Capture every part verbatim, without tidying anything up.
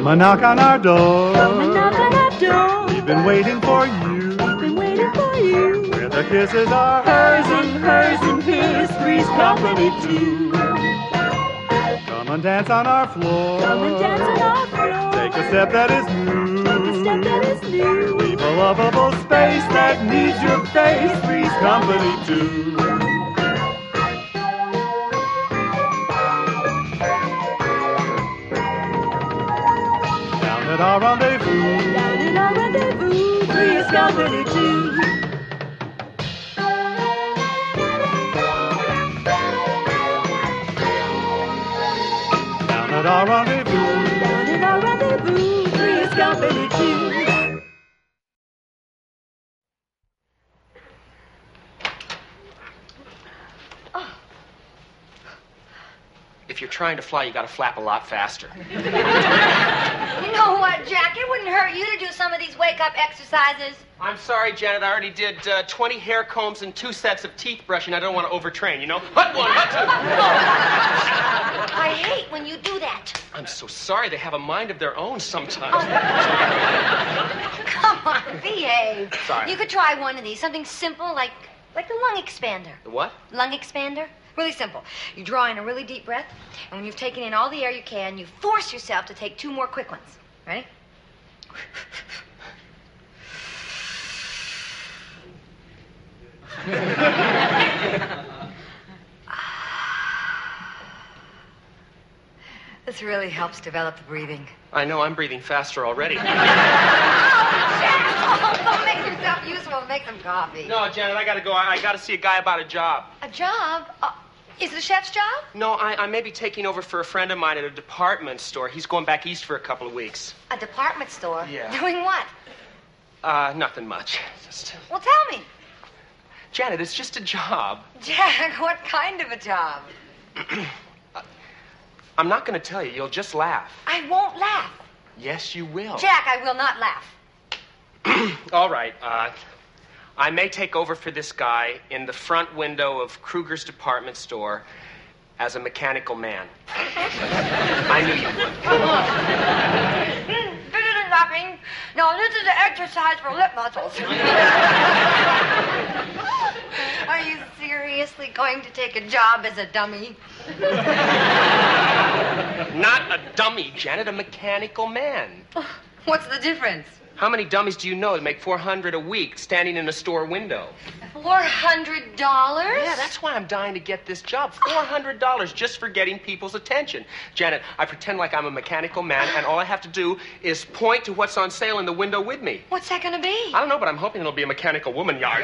and knock on our door. Come and knock on our door. We've been waiting for you. We've been waiting for you. Where the kisses are hers and hers and his, three's company too. Come and dance on our floor. Come and dance on our floor. Take a step that is new. Take a step that is new. Leave a lovable space that needs your face, three's company too. Down at our rendezvous. Down in our rendezvous, three's company too. Down at our rendezvous. Down in our rendezvous, three's company too. If you're trying to fly, you gotta flap a lot faster. You know what, Jack? It wouldn't hurt you to do some of these wake-up exercises. I'm sorry, Janet. I already did uh, twenty hair combs and two sets of teeth brushing. I don't want to overtrain, you know? Hut one, hut two. I hate when you do that. I'm so sorry. They have a mind of their own sometimes. Oh. Come on, behave. Sorry. You could try one of these. Something simple like, like the lung expander. The what? Lung expander? Really simple. You draw in a really deep breath, and when you've taken in all the air you can, you force yourself to take two more quick ones. Ready? This really helps develop the breathing. I know. I'm breathing faster already. Oh, Jack! Oh, don't make yourself useful. Make some coffee. No, Janet, I gotta go. I, I gotta see a guy about a job. A job? Uh, is it a chef's job? No, I, I may be taking over for a friend of mine at a department store. He's going back east for a couple of weeks. A department store? Yeah. Doing what? Uh, nothing much. Just... Well, tell me. Janet, it's just a job. Jack, what kind of a job? I'm not going to tell you. You'll just laugh. I won't laugh. Yes, you will. Jack, I will not laugh. All right. Uh, I may take over for this guy in the front window of Kruger's department store as a mechanical man. I knew you would. This isn't nothing. No, this is an exercise for lip muscles. Are you seriously going to take a job as a dummy? Not a dummy, Janet, a mechanical man. What's the difference? How many dummies do you know that make four hundred dollars a week standing in a store window? four hundred dollars? Yeah, that's why I'm dying to get this job. four hundred dollars just for getting people's attention. Janet, I pretend like I'm a mechanical man, and all I have to do is point to what's on sale in the window with me. What's that going to be? I don't know, but I'm hoping it'll be a mechanical woman yard.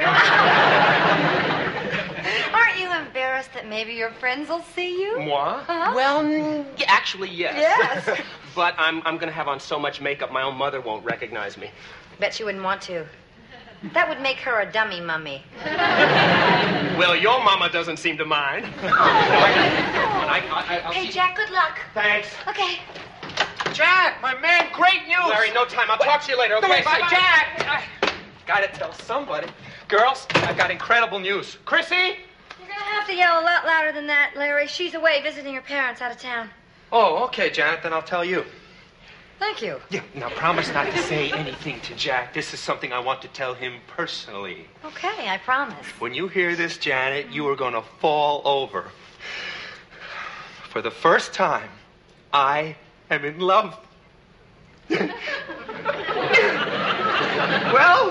Aren't you embarrassed that maybe your friends will see you? Moi? Huh? Well, mm, yeah, actually, yes. Yes. But I'm, I'm going to have on so much makeup, my own mother won't recognize me. Bet you wouldn't want to. That would make her a dummy mummy. Well, your mama doesn't seem to mind. I, I, I, I'll Hey, see... Jack, good luck. Thanks. Okay. Jack, my man, great news. Larry, no time. I'll talk to you later, okay? Bye, bye. Jack! I gotta tell somebody. Girls, I've got incredible news. Chrissy? You're going to have to yell a lot louder than that, Larry. She's away visiting her parents out of town. Oh, okay, Janet, then I'll tell you. Thank you. Yeah, now promise not to say anything to Jack. This is something I want to tell him personally. Okay, I promise. When you hear this, Janet, you are going to fall over. For the first time, I am in love. Well...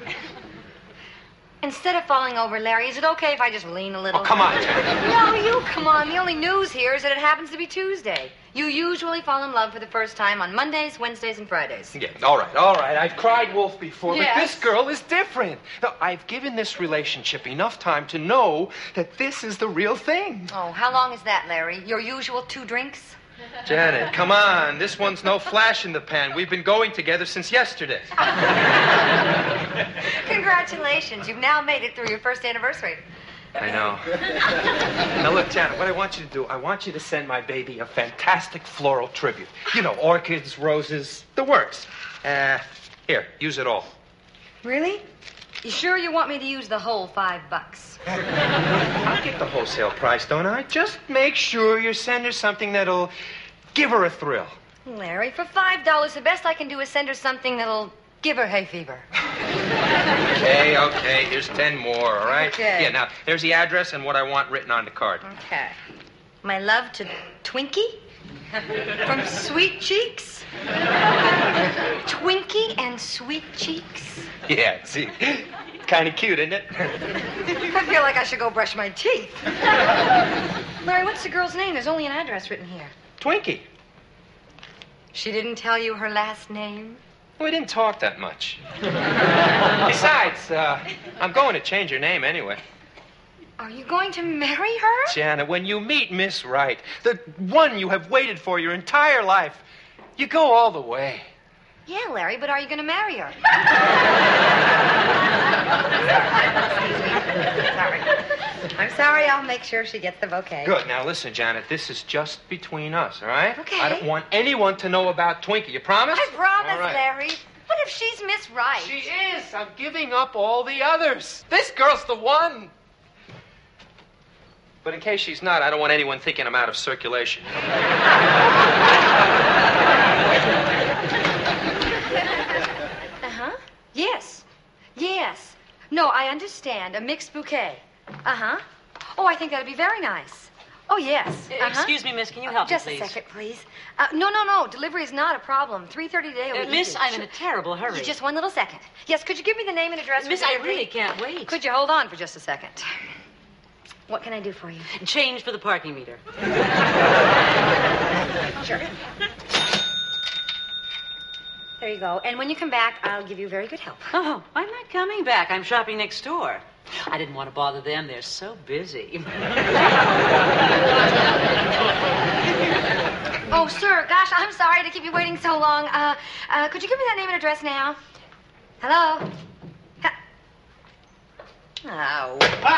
Instead of falling over, Larry, is it okay if I just lean a little? Oh, come on, Janet. No, you come on. The only news here is that it happens to be Tuesday. You usually fall in love for the first time on Mondays, Wednesdays, and Fridays. Yeah, all right, all right. I've cried wolf before, Yes. but this girl is different. Now, I've given this relationship enough time to know that this is the real thing. Oh, how long is that, Larry? Your usual two drinks? Janet, come on. This one's no flash in the pan. We've been going together since yesterday. Congratulations. You've now made it through your first anniversary. I know. Now, look, Janet, what I want you to do, I want you to send my baby a fantastic floral tribute. You know, orchids, roses, the works. Uh, here, use it all. Really? You sure you want me to use the whole five bucks? I'll get the wholesale price, don't I? Just make sure you send her something that'll give her a thrill. Larry, for five dollars, the best I can do is send her something that'll give her hay fever. Okay, okay. Here's ten more, all right? Okay. Yeah, now, there's the address and what I want written on the card. Okay. My love to Twinkie from Sweet Cheeks. Twinkie and Sweet Cheeks. Yeah, see. Kind of cute, isn't it? I feel like I should go brush my teeth. Larry, what's the girl's name? There's only an address written here. Twinkie. She didn't tell you her last name? We didn't talk that much. Besides, uh, I'm going to change her name anyway. Are you going to marry her? Janet, when you meet Miss Wright, the one you have waited for your entire life, you go all the way. Yeah, Larry, but are you going to marry her? Sorry. I'm sorry. I'll make sure she gets the bouquet. Good. Now, listen, Janet, this is just between us, all right? Okay. I don't want anyone to know about Twinkie. You promise? I promise, All right. Larry. What if she's Miss Wright? She is. I'm giving up all the others. This girl's the one. But in case she's not, I don't want anyone thinking I'm out of circulation. Uh-huh. Yes. Yes. No, I understand. A mixed bouquet. Uh-huh. Oh, I think that'd be very nice. Oh, yes. Uh-huh. Excuse me, miss, can you help Just me, please? Just a second, please. Uh, no, no, no. Delivery is not a problem. three thirty today will Uh, be miss, easy. I'm in a terrible hurry. Just one little second. Yes, could you give me the name and address? Miss, for I delivery? really can't wait. Could you hold on for just a second? What can I do for you? Change for the parking meter. Sure. There you go. And when you come back, I'll give you very good help. Oh, I'm not coming back. I'm shopping next door. I didn't want to bother them. They're so busy. Oh, sir, gosh, I'm sorry to keep you waiting so long. Uh, uh, could you give me that name and address now? Hello? Ha- Oh.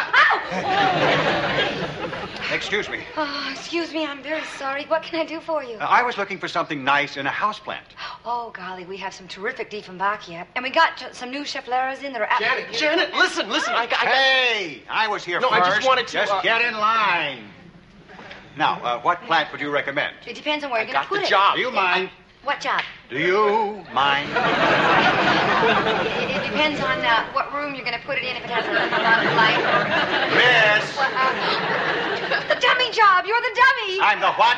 Excuse me. Oh, excuse me, I'm very sorry. What can I do for you? Uh, I was looking for something nice in a houseplant. Oh, golly, we have some terrific Diefenbachia. And we got j- some new Chefleras in that are... Janet, Janet, listen, listen. I got... I got... Hey, I was here No, first. I just wanted to, Just uh, get in line. Now, uh, what plant would you recommend? It depends on where I you're going got to put the it. job. Do you mind? What job? Do you mind? It, it depends on uh, what room you're going to put it in, if it has a, a lot of light or... Miss, Well, uh, the dummy job. You're the dummy. I'm the what?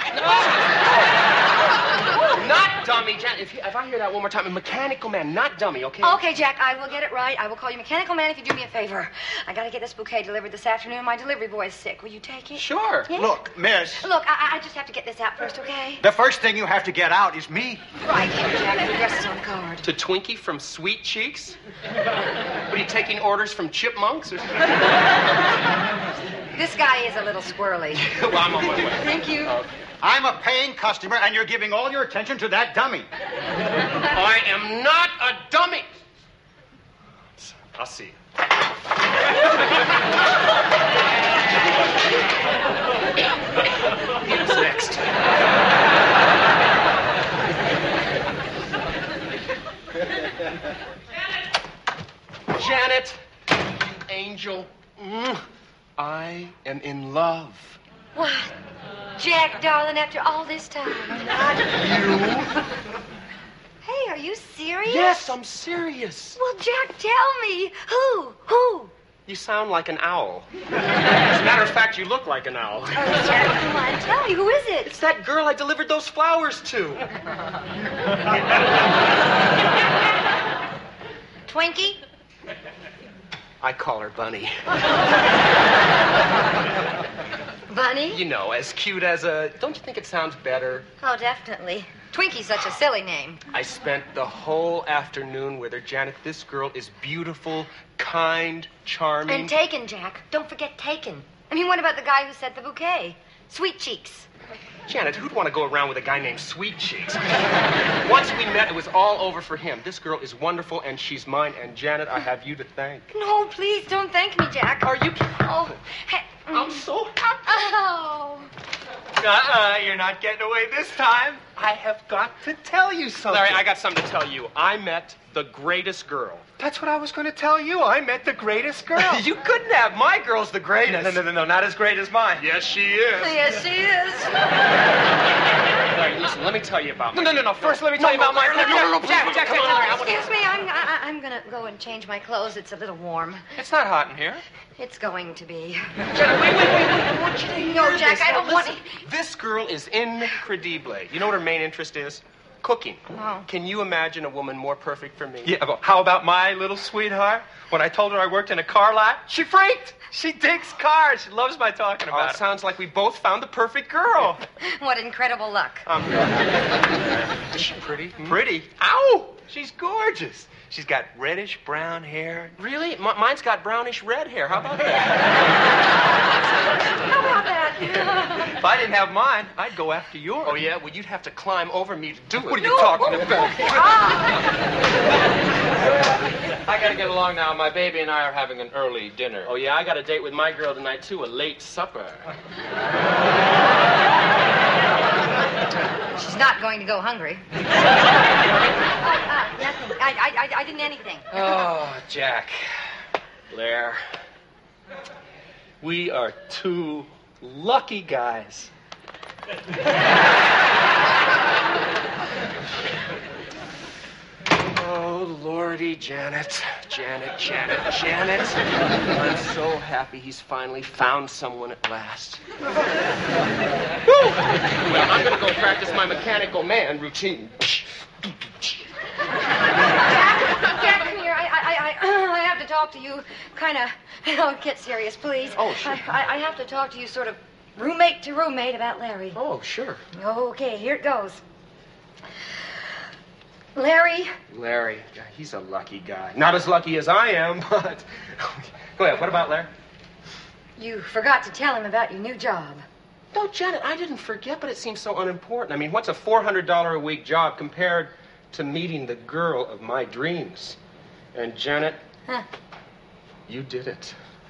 Not dummy, Janet. If, you, if I hear that one more time, a mechanical man, not dummy, okay? Okay, Jack, I will get it right. I will call you Mechanical Man if you do me a favor. I got to get this bouquet delivered this afternoon. My delivery boy is sick. Will you take it? Sure. Yeah? Look, miss, Look, I, I just have to get this out first, okay? the first thing you have to get out is me. Right here, Jack. The address is on the card. To Twinkie from Sweet Cheeks? What, are you taking orders from chipmunks? Or... This guy is a little squirrely. Well, I'm on my way. Thank you. I'm a paying customer, and you're giving all your attention to that dummy. I am not a dummy. I'll see. What's next? Janet, you angel. Mm, I am in love. What? Jack, darling, after all this time. Not you. Hey, are you serious? Yes, I'm serious. Well, Jack, tell me. Who? Who? You sound like an owl. As a matter of fact, you look like an owl. Oh, Jack, come on, tell me. Who is it? It's that girl I delivered those flowers to. Twinkie? I call her Bunny. Bunny? You know, as cute as a... Don't you think it sounds better? Oh, definitely. Twinkie's such a silly name. I spent the whole afternoon with her. Janet, this girl is beautiful, kind, charming. And Taken, Jack. Don't forget Taken. I mean, what about the guy who sent the bouquet? Sweet Cheeks. Janet, who'd want to go around with a guy named Sweet Cheeks? Once we met, it was all over for him. This girl is wonderful, and she's mine. And, Janet, I have you to thank. No, please, don't thank me, Jack. Are you... Oh, hey, I'm so happy. Oh. Uh-uh, you're not getting away this time. I have got to tell you something. Larry, I got something to tell you. I met the greatest girl. That's what I was going to tell you. I met the greatest girl. You couldn't have. My girl's the greatest. No, no, no, no, not as great as mine. Yes, she is. Yes, she is. Larry, listen, let me tell you about No, my... no, no, no. First, let me tell you about my... No, no, no, please, Jack, please, Jack, come Jack, on, Larry, I Jack. wanna- Excuse me, I'm, I, I'm going to go and change my clothes. It's a little warm. It's not hot in here. It's going to be. Janet, wait, wait, wait, wait. I want you to hear No, Jack, this. I Now, don't want listen, This girl is incredible. You know what her main interest is? Cooking. Oh. Can you imagine a woman more perfect for me? Yeah, but how about my little sweetheart? When I told her I worked in a car lot, she freaked. She digs cars. She loves my talking Oh, about it it. sounds like we both found the perfect girl. What incredible luck. Um, is she pretty? Hmm? Pretty? Ow! She's gorgeous. She's got reddish brown hair. Really? M- mine's got brownish red hair. How about that? How about that? If I didn't have mine, I'd go after yours. Oh, yeah? Well, you'd have to climb over me to do it. What are you talking about? I gotta get along now. My baby and I are having an early dinner. Oh, yeah? I got a date with my girl tonight, too. A late supper. She's not going to go hungry. uh, uh, nothing. I, I, I, I didn't anything. Oh, Jack. Blair. We are two lucky guys. Oh, Lordy, Janet. Janet, Janet, Janet. I'm so happy he's finally found someone at last. Woo! Well, I'm going to go practice my mechanical man routine. Jack, come here. I, I, I, I have to talk to you. Kind of. Oh, get serious, please. Oh, sure. I, I, I have to talk to you, sort of roommate to roommate, about Larry. Oh, sure. Okay, here it goes. Larry. Larry, yeah, he's a lucky guy. Not as lucky as I am, but... Go ahead, what about Larry? You forgot to tell him about your new job. No, Janet, I didn't forget, but it seems so unimportant. I mean, what's a four hundred dollars a week job compared to meeting the girl of my dreams? And, Janet, Huh. you did it.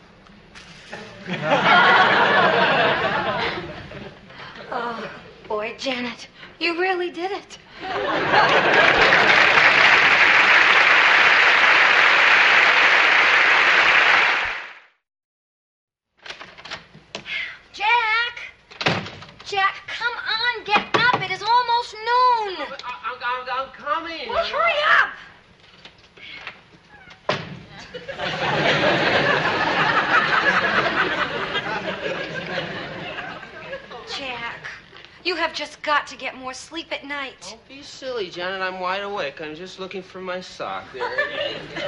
Oh, boy, Janet, you really did it. Jack! Jack, come on, get up. It is almost noon. I'm, I'm, I'm coming. Well, hurry up. Jack, you have just got to get more sleep at night. Don't be silly, Janet. I'm wide awake. I'm just looking for my sock. There it is.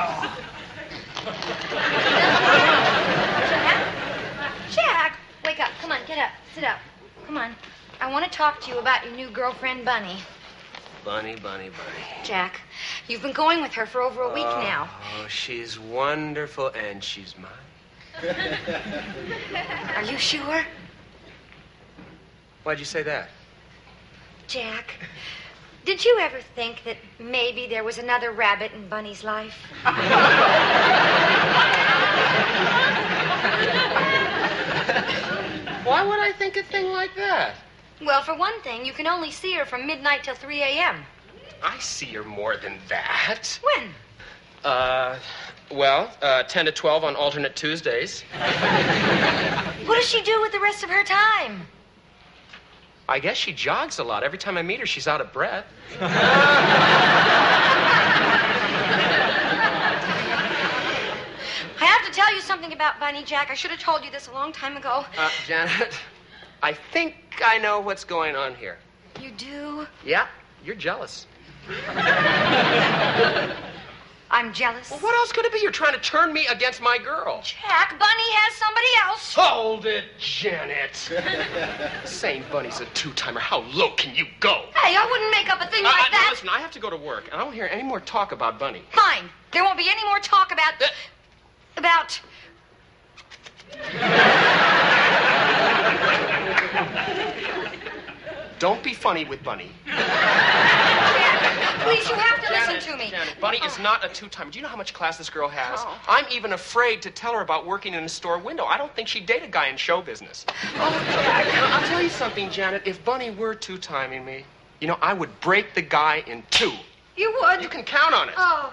Jack? Jack, wake up. Come on, get up. Sit up. Come on. I want to talk to you about your new girlfriend, Bunny. Bunny, Bunny, Bunny. Jack, you've been going with her for over a week oh, now. Oh, she's wonderful, and she's mine. Are you sure? Why'd you say that? Jack, did you ever think that maybe there was another rabbit in Bunny's life? Why would I think a thing like that? Well, for one thing, you can only see her from midnight till three a.m. I see her more than that. When? Uh, well, uh, ten to twelve on alternate Tuesdays. What does she do with the rest of her time? I guess she jogs a lot. Every time I meet her, she's out of breath. I have to tell you something about Bunny, Jack. I should have told you this a long time ago. Uh, Janet, I think I know what's going on here. You do? Yeah, you're jealous. I'm jealous. Well, what else could it be? You're trying to turn me against my girl. Jack, Bunny has somebody else. Hold it, Janet. Saying Bunny's a two-timer, how low can you go? Hey, I wouldn't make up a thing Uh, like uh, that. Listen, I have to go to work, and I don't hear any more talk about Bunny. Fine. There won't be any more talk about... Uh, about... Don't be funny with Bunny. Jack, please, you have to Janet, listen to me. Janet, Bunny is not a two-timer. Do you know how much class this girl has? Oh. I'm even afraid to tell her about working in a store window. I don't think she'd date a guy in show business. Oh, Jack. I'll tell you something, Janet. If Bunny were two-timing me, you know, I would break the guy in two. You would? You can count on it. Oh.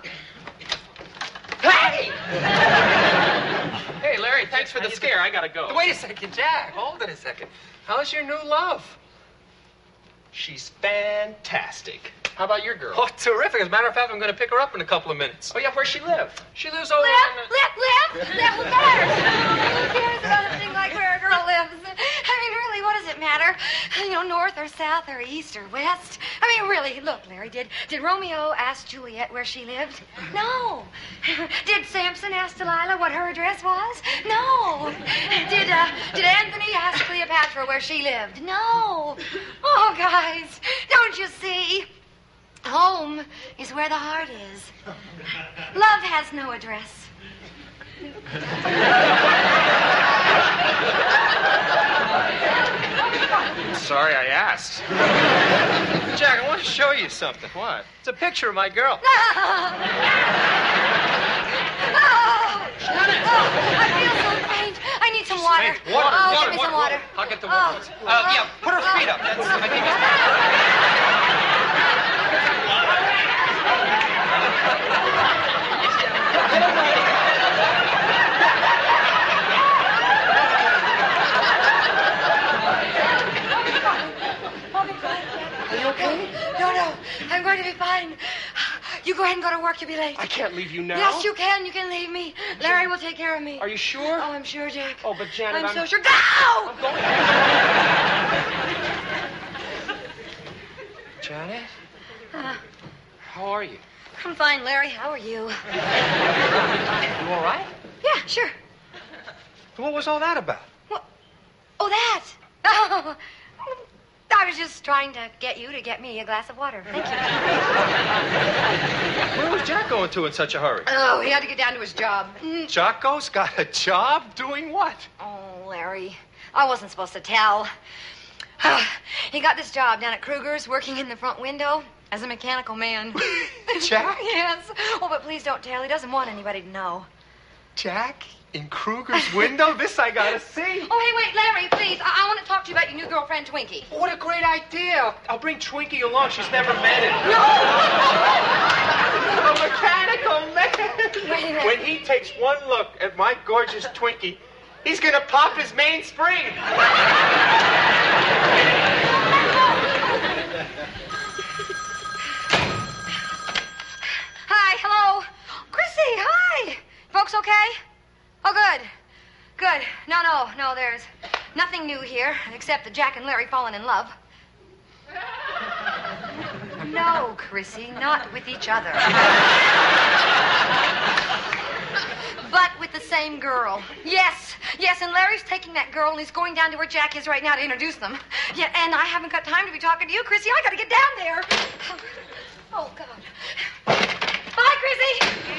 Hey! Hey, Larry, thanks for the scare. I gotta go. Wait a second, Jack. Hold it a second. How's your new love? She's fantastic. How about your girl? Oh, terrific. As a matter of fact, I'm going to pick her up in a couple of minutes. Oh, yeah, where's she live? She lives over Live, on the... live, live, live. Who cares? Who cares about a thing like where a girl lives? I mean, really, what does it matter? You know, north or south or east or west? I mean, really, look, Larry, did did Romeo ask Juliet where she lived? No. Did Samson ask Delilah what her address was? No. Did uh, did Anthony ask Cleopatra where she lived? No. Oh, guys, don't you see? Home is where the heart is. Love has no address. Sorry I asked. Jack, I want to show you something. What? It's a picture of my girl. Oh, oh, I feel so faint. I need some water. Faint? Water, Oh, water, give me water, some water. I'll get the Oh. water. Uh, yeah, put her feet up. That's, I think it's... Are you okay? No, no. I'm going to be fine. You go ahead and go to work. You'll be late. I can't leave you now. Yes, you can. You can leave me. Larry will take care of me. Are you sure? Oh, I'm sure, Jack. Oh, but Janet, I'm, I'm... so sure. Go! I'm going... Janet? Uh, How are you? I'm fine, Larry. How are you? You all right? Yeah, sure. What was all that about? What? Oh, that. Oh, I was just trying to get you to get me a glass of water. Thank you. Where was Jack going to in such a hurry? Oh, he had to get down to his job. Mm. Jocko's got a job? Doing what? Oh, Larry, I wasn't supposed to tell. He got this job down at Kruger's, working in the front window as a mechanical man. Jack? Yes. Oh, but please don't tell. He doesn't want anybody to know. Jack? In Kruger's window? This I gotta see. Oh, hey, wait, Larry, please. I, I want to talk to you about your new girlfriend, Twinkie. What a great idea. I'll, I'll bring Twinkie along. She's never met him. No! A mechanical man. Wait a minute. When he takes one look at my gorgeous Twinkie, he's gonna pop his mainspring. Hi, hello. Chrissy, hi. Folks okay? Oh, good. Good. No, no, no, there's nothing new here, except that Jack and Larry fallen in love. No, Chrissy, not with each other. But with the same girl. Yes, yes, and Larry's taking that girl and he's going down to where Jack is right now to introduce them. Yeah, and I haven't got time to be talking to you, Chrissy. I gotta get down there. Oh, God. Bye, Chrissy.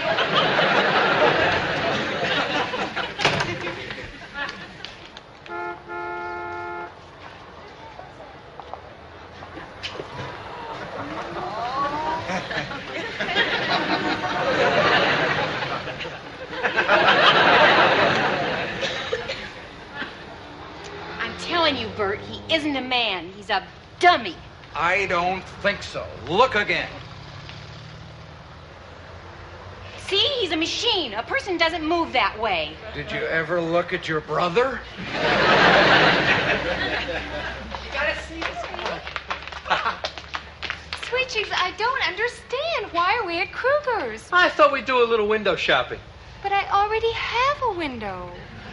I'm telling you, Bert, he isn't a man. He's a dummy. I don't think so. Look again. See, he's a machine. A person doesn't move that way. Did you ever look at your brother? You gotta see this. Sweet cheeks, I don't understand. Why are we at Kruger's? I thought we'd do a little window shopping. But I already have a window.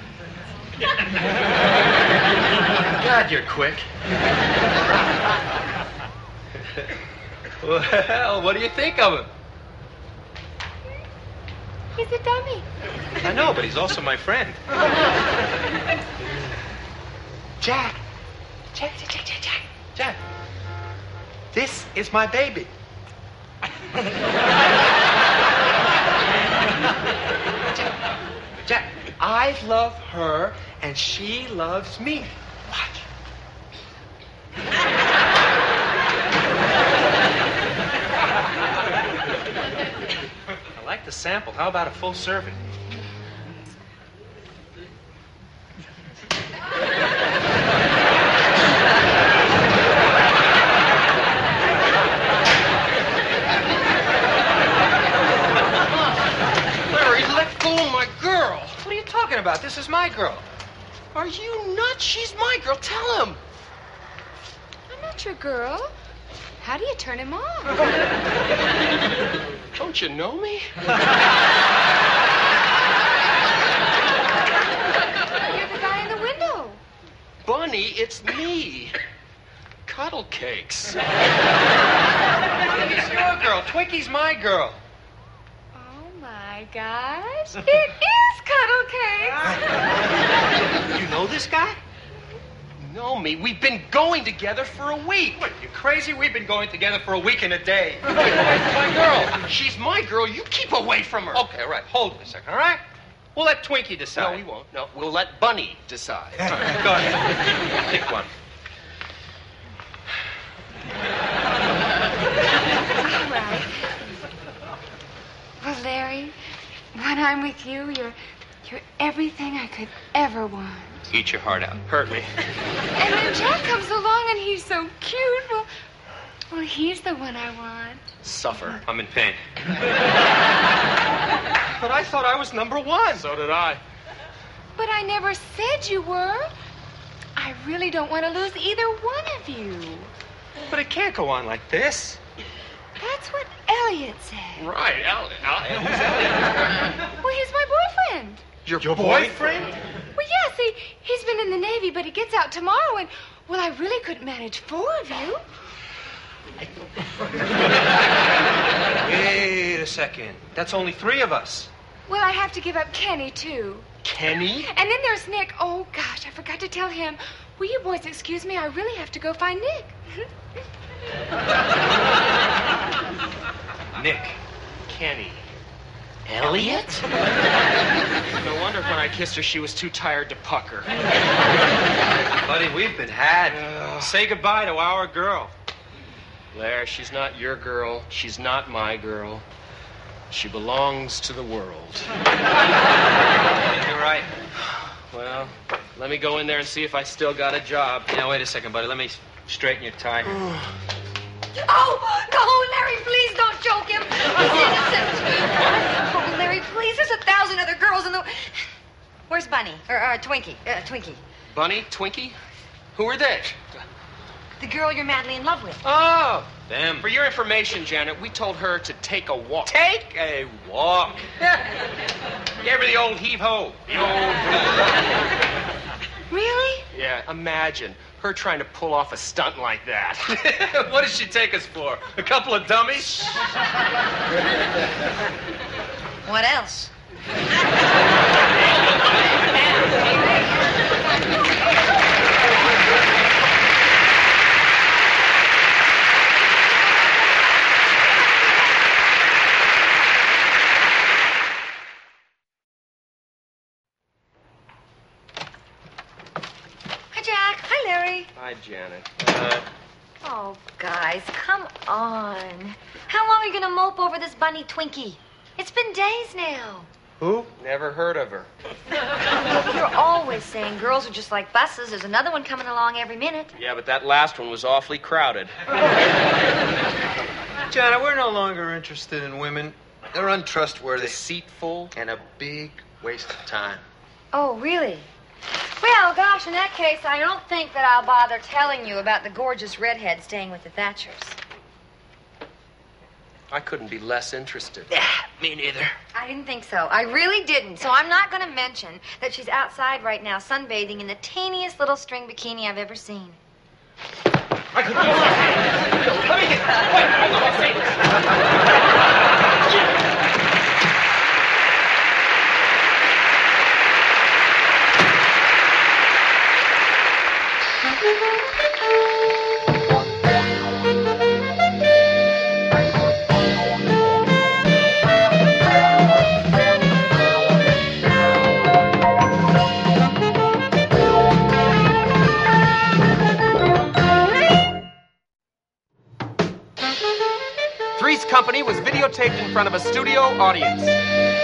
God, you're quick. Well, what do you think of him? He's a dummy. I know, but he's also my friend. Jack. Jack, Jack, Jack, Jack, Jack. Jack. This is my baby. Jack, Jack, I love her and she loves me. Watch. I like the sample. How about a full serving? Larry, let go of my girl. What are you talking about? This is my girl. Are you nuts? She's my girl. Tell him. I'm not not your girl. How do you turn him on? Don't you know me? You're the guy in the window. Bunny, it's me. Cuddle cakes. Twinky's your girl. Twinkie's my girl. Oh, my gosh. It is Cuddle Cake. You know this guy? Know me? We've been going together for a week. What, you crazy? We've been going together for a week and a day. My girl. She's my girl. You keep away from her. Okay, all right. Hold it a second, all right? We'll let Twinkie decide. No, we won't. No, we'll let Bunny decide. All right, go ahead. Pick one. All right. Well, Larry, when I'm with you, you're, you're everything I could ever want. Eat your heart out. Hurt me. And when Jack comes along and he's so cute, well, well, he's the one I want. Suffer. I'm in pain. But I thought I was number one. So did I. But I never said you were. I really don't want to lose either one of you. But it can't go on like this. That's what Elliot said. Right, Elliot. Elliot. Well, he's my boyfriend. Your, your boyfriend? Well, yes, he, he's been in the Navy, but he gets out tomorrow, and, well, I really couldn't manage four of you. Wait a second. That's only three of us. Well, I have to give up Kenny, too. Kenny? And then there's Nick. Oh, gosh, I forgot to tell him. Will you boys excuse me? I really have to go find Nick. Nick. Kenny. Elliot? No wonder when I kissed her, she was too tired to pucker. Buddy, we've been had. Uh, Say goodbye to our girl. Blair, she's not your girl. She's not my girl. She belongs to the world. You're right. Well, let me go in there and see if I still got a job. Now, wait a second, buddy. Let me straighten your tie. Oh, oh, Larry, please don't choke him. He's innocent. Oh, Larry, please. There's a thousand other girls in the... Where's Bunny? Or uh, Twinkie? Uh, Twinkie. Bunny? Twinkie? Who are they? The girl you're madly in love with. Oh, them. For your information, Janet, we told her to take a walk. Take a walk? Gave her the old heave-ho. The old... Really? Yeah, imagine her trying to pull off a stunt like that. What does she take us for? A couple of dummies? What else? Hi, Janet. Uh... Oh, guys, come on. How long are you going to mope over this Bunny Twinkie? It's been days now. Who? Never heard of her. You're always saying girls are just like buses. There's another one coming along every minute. Yeah, but that last one was awfully crowded. Janet, we're no longer interested in women. They're untrustworthy. Deceitful. And a big waste of time. Oh, really? Well, gosh, in that case, I don't think that I'll bother telling you about the gorgeous redhead staying with the Thatchers. I couldn't be less interested. Yeah, me neither. I didn't think so. I really didn't. So I'm not going to mention that she's outside right now sunbathing in the teeniest little string bikini I've ever seen. I couldn't use my hand. Let me get... Wait, hold on, I'll say this. Three's Company was videotaped in front of a studio audience.